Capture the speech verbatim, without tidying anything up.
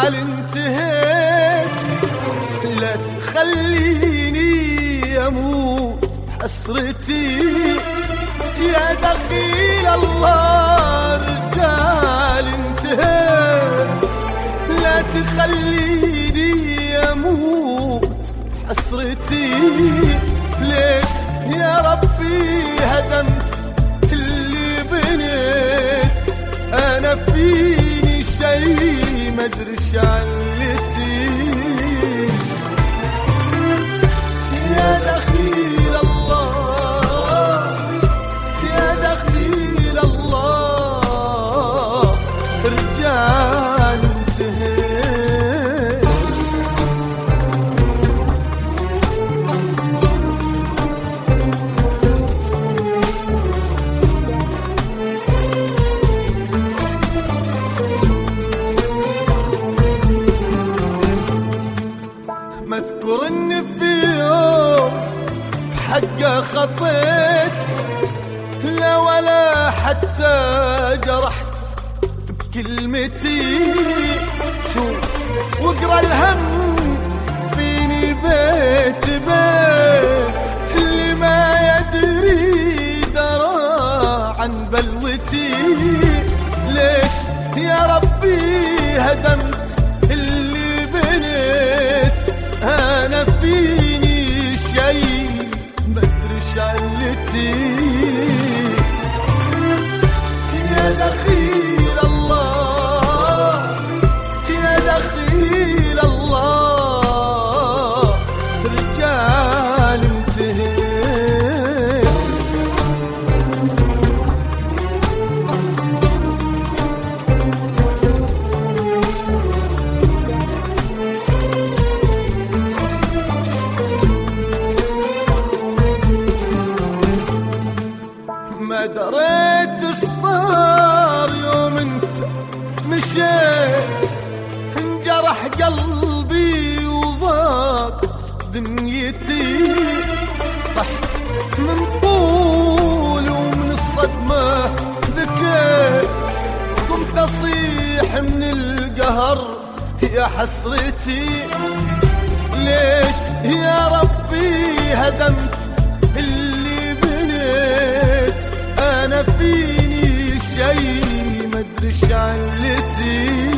الرجال انتهيت، لا تخليني اموت حسرتي يا دخيل الله. رجال انتهيت، لا تخليني اموت حسرتي. ليش يا ربي هدمت اللي بنيت؟ انا فيني شي مدري شعلتي يا دخيل الله، يا دخيل الله. رجال انتهيت، مذكور اني في يوم حقه خطيت، لا ولا حتى جرحت بكلمتي. شوف واقرا الهم فيني بيت بيت، اللي ما يدري درى عن بلوتي. ليش يا ربي هدمت اللي بنيت؟ انا فيني شي مدري شعلتي يا دخيل الله، يا دخيل الله. رجال انتهيت، ما دريت ايش صار يوم انت مشيت. انجرح قلبي وضاقت دنيتي، طحت من طول ومن الصدمة بكيت. قمت اصيح من القهر يا حسرتي. ليش يا ربي هدمت اللي بنيت؟ انا فيني شي مدري شعلتي